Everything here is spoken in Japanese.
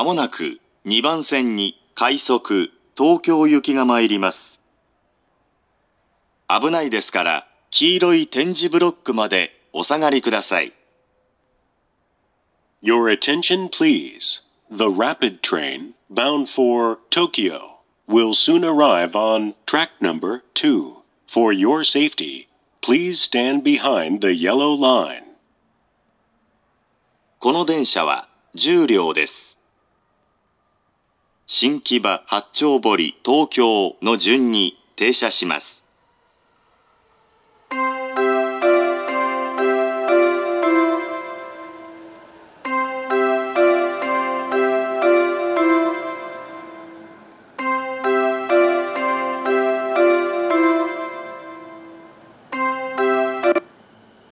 もなく2番線に快速東京行きが参ります。危ないですから黄色い点字ブロックまでお下がりください。 Your attention please. The rapid train bound for Tokyo will soon arrive on track number 2. For your safety, please stand behind the yellow line. この電車は10両です。新木場、八丁堀、東京の順に停車します。